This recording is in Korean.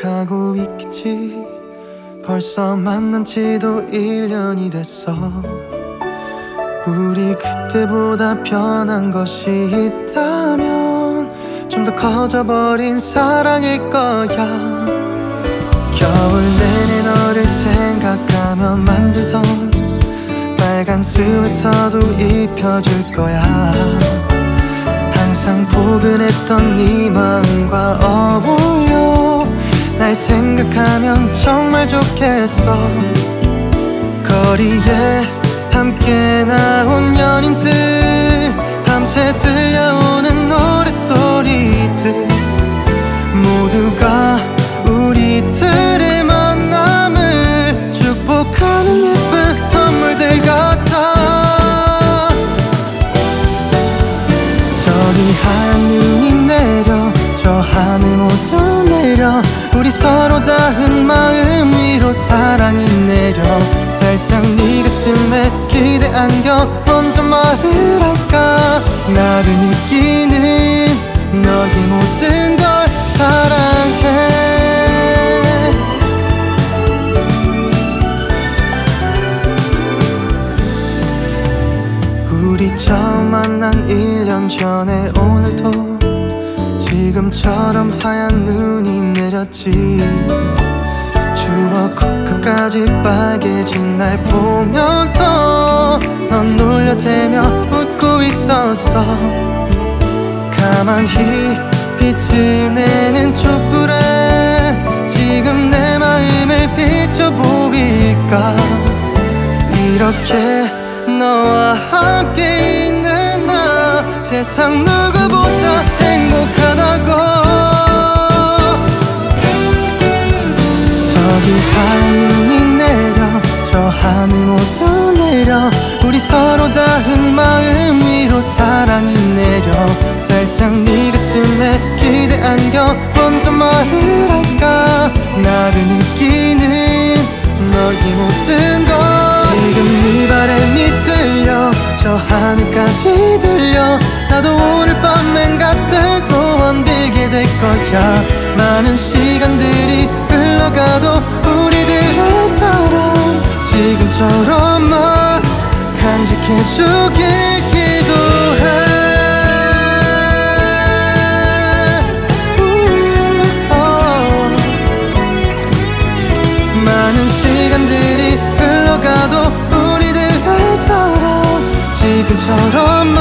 기억하고 있겠지. 벌써 만난 지도 1년이 됐어. 우리 그때보다 변한 것이 있다면 좀 더 커져버린 사랑일 거야. 겨울 내내 너를 생각하며 만들던 빨간 스웨터도 입혀줄 거야. 항상 포근했던 네 마음과 어울려 날 생각하면 정말 좋겠어. 거리에 함께 나온 연인들, 밤새 들려오는 노랫소리들, 모두가 우리들의 만남을 축복하는 예쁜 선물들 같아. 저기 하얀 눈이 내려, 저 하늘 모두 내려, 우리 서로 닿은 마음 위로 사랑이 내려. 살짝 네 가슴에 기대 안겨 먼저 말을 할까. 나를 느끼는 너의 모든 걸 사랑해. 우리 처음 만난 1년 전에 오늘도 지금처럼 하얀 눈이 내렸지. 추억 끝까지 빨개진 날 보면서 넌 놀려대며 웃고 있었어. 가만히 빛을 내는 촛불에 지금 내 마음을 비춰보일까. 이렇게 너와 함께 있는 나 세상 누구보다 행복하다고. 저기 하얀 눈이 내려, 저 하늘 모두 내려, 우리 서로 닿은 마음 위로 사랑이 내려. 살짝 네 가슴에 기대 안겨 먼저 말을 할까. 나를 느끼는 너의 모든 것. 지금 네 바람이 들려, 저 하늘까지 들려. 나도 오늘 밤 맹 같은 소원 빌게 될 거야. 많은 시간들이 흘러가도 우리들의 사랑 지금처럼만 간직해주길 기도해. 많은 시간들이 흘러가도 우리들의 사랑 지금처럼